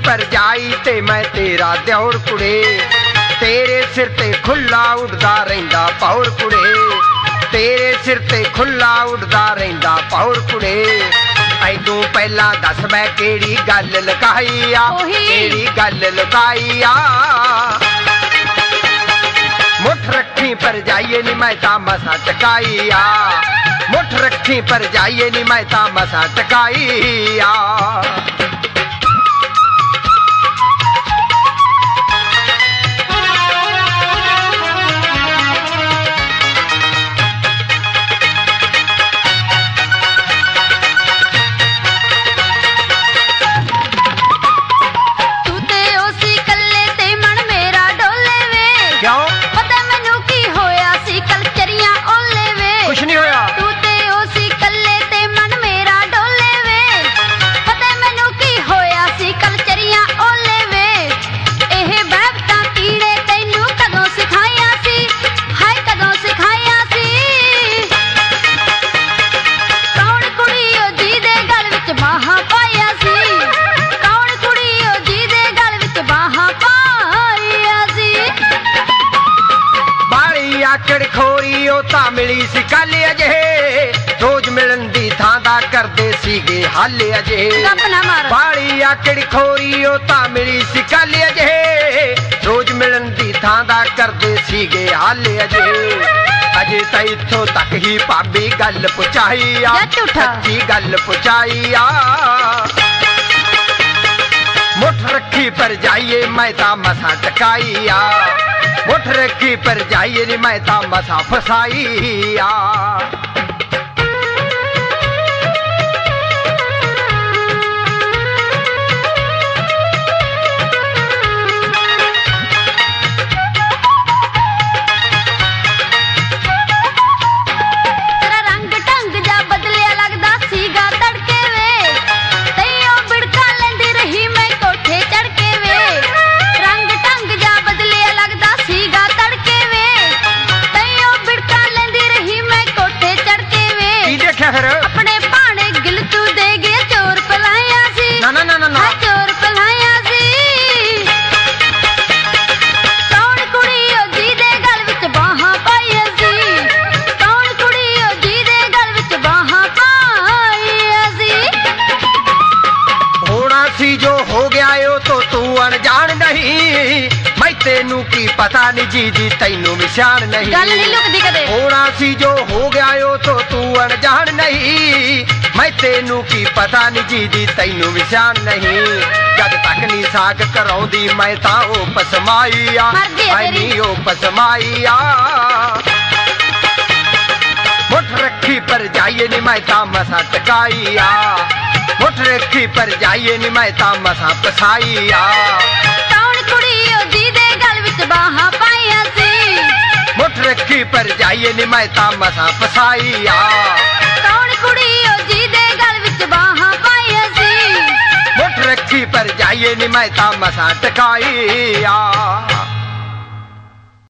भरजाई ते मैं तेरा द्योर कुड़े, तेरे सिर ते खुला उड़दा रहिंदा पौर कुड़े, तेरे सिर ते खुला उड़दा रहिंदा पौर कुड़े। ऐदू पहला दस मैं केड़ी गल लुकाई आ, केड़ी गल लुकाई आ। मुठ रखी भरजाई नी मैं तां मसा टकाई आ, मुठ रखी भरजाई नी मैं तां मसा टकाई आ। आकड़ खोरी ओ ता मिली सी कल अजे, रोज मिलन दी थां दा करदे सीगे हल अजे। बाली आकड़ खोरी ओ ता मिली सी कल अजे, रोज मिलन दी थां दा करदे सीगे हल अजे। अजे तां इत्थों तक ही भाभी गल पहुंचाई आ, सच्ची गल पहुंचाई आ। मुठ रखी भरजाई मैं तां मसा टकाई आ, मुठ रखी भरजाई नी मैं तां मसा फसाई आ। अपने भाने गिल तू दे गया चोर पलाया सी, ना ना ना ना ना चोर पलाया सी। कौन कुड़ी ओ जी दे गल विच बाहां पाईया सी, कौन कुड़ी ओ जी दे गल विच बाहां पाईया सी। होना सी जो हो गया ओ तो तू अनजान नहीं, मैं तेनू की पता नहीं जी दी तैनू निशान नहीं। गल नहीं लुकदी कदे। होना सी जो हो गया ओ तो तू अनजान नहीं, मैं तेनू की पता नहीं जी दी तैनू निशान नहीं। जद तक नी साग कराउंदी मैं तां ओ पसमाई आ, मैं नी ओ पसमाई आ। मुठ रखी भरजाई नी मैं तां मसा टकाई आ, मुठ रखी भरजाई नी मैं तां मसा फसाई आ। कौन कुड़ी ओ जी दे गल विच बाहां पाईया सी, मुठ रखी भरजाई नी मैं तां मसा फसाई आ। कौन कुड़ी ओ जी दे गल विच बाहां पाईया सी, मुठ रखी भरजाई नी मैं तां मसा टकाई आ।